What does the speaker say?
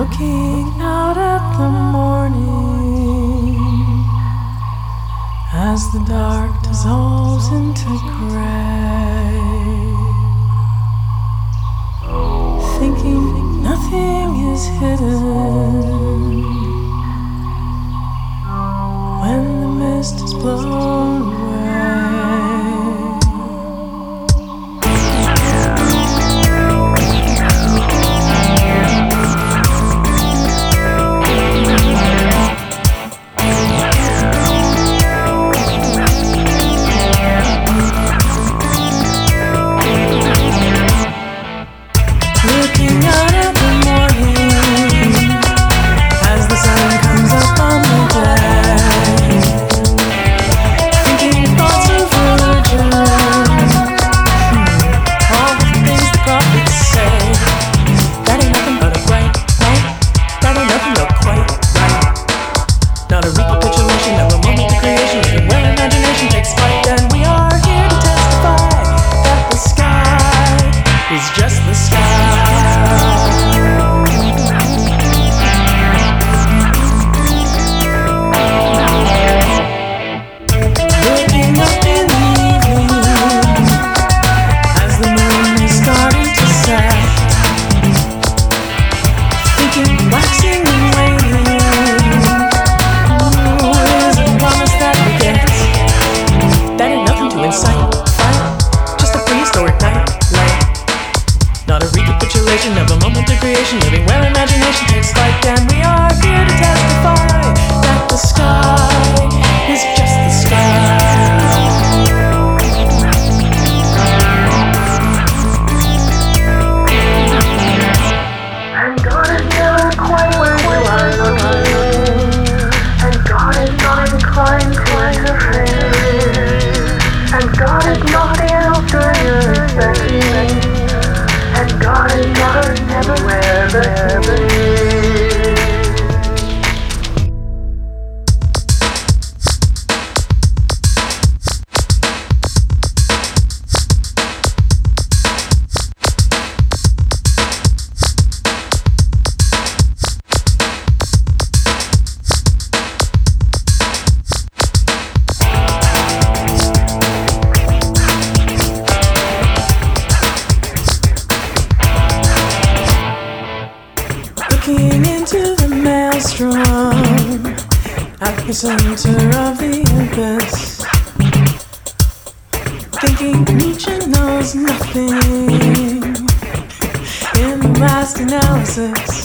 Looking out at the morning as the dark dissolves into gray, thinking nothing is hidden when the mist is blown away. Looking out at the morning as the sun comes up on the day, thinking thoughts of religion, all the things the prophets say. That ain't nothing but a bright light, that ain't nothing but quite right. Not a recapitulation of a moment of creation, looking where imagination takes flight, and we are here to testify that the sky is just the sky. Looking up in the evening as the moon is starting to set, thinking, waxing and waning, is a promise that we get. That ain't nothing to incite fight, just a prehistoric night light. Not a recapitulation of a moment of creation, living where imagination takes flight, and we are here to testify that the sky is just the sky. And God is never quite where you are looking, and God is not inclined to interfere, and God is not the answer you're expecting, and God is never everywhere but here. Looking into the maelstrom at the center of the abyss, thinking Nietzsche knows nothing in the last analysis.